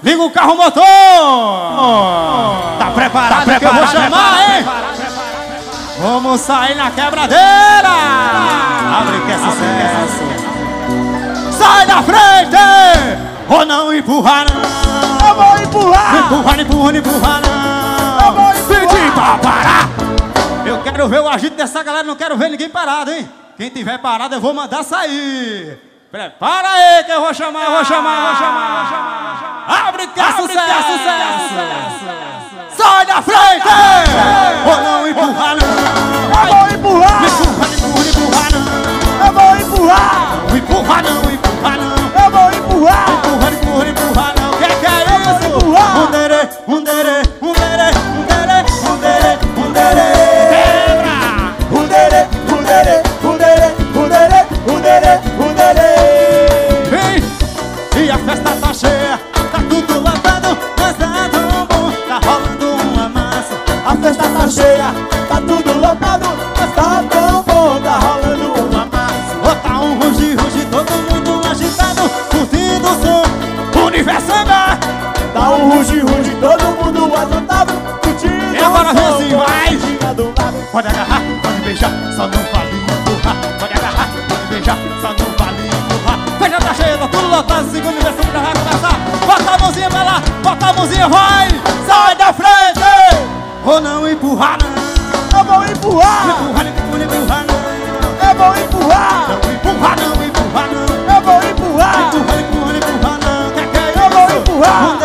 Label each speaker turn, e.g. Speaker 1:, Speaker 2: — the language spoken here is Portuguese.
Speaker 1: Liga o carro motor! Tá preparado? Que eu vou chamar, hein? Vamos sair na quebradeira! Abre que é sucesso! Sai da frente! Ou não empurrar não!
Speaker 2: Eu vou empurrar!
Speaker 1: Não empurrar não!
Speaker 2: Eu vou empurrar!
Speaker 1: Pedi pra parar! Eu quero ver o agito dessa galera, não quero ver ninguém parado, hein? Quem tiver parado eu vou mandar sair! Prepara aí que eu vou chamar, Abre que é sucesso! Sai da frente! Ou não empurrar não!
Speaker 2: Eu vou empurrar!
Speaker 1: Empurrar não!
Speaker 2: Eu vou empurrar!
Speaker 1: Empurrar não!
Speaker 2: Eu vou empurrar!
Speaker 1: Empurrar não! Que é isso?
Speaker 2: Empurrar!
Speaker 1: Quebra! Vem! E a festa tá cheia, tá tudo lotado, mas tá tão bom, tá rolando uma massa.
Speaker 2: A festa tá cheia, tá tudo lotado, mas tá tão bom, tá rolando uma massa.
Speaker 1: Bota um ruge, todo mundo agitado, curtindo o som, universo andar.
Speaker 2: Tá um ruge, todo mundo agitado, curtindo
Speaker 1: E agora
Speaker 2: o som,
Speaker 1: vem assim, vai!
Speaker 2: do lado.
Speaker 1: Pode agarrar, pode beijar, só não vale empurrar. Pode agarrar, pode beijar, só não vale empurrar. Fecha tá cheia, tá tudo lotado, segundo universo já vai começar. Bota a mãozinha pra lá, bota a mãozinha, vai! Sai da frente! Ou não empurrar não!
Speaker 2: Eu vou empurrar!
Speaker 1: Empurrar não!
Speaker 2: Eu vou empurrar!
Speaker 1: Não empurrar não!
Speaker 2: Eu vou empurrar!
Speaker 1: Empurrar não! Que é
Speaker 2: Eu vou
Speaker 1: isso?
Speaker 2: empurrar!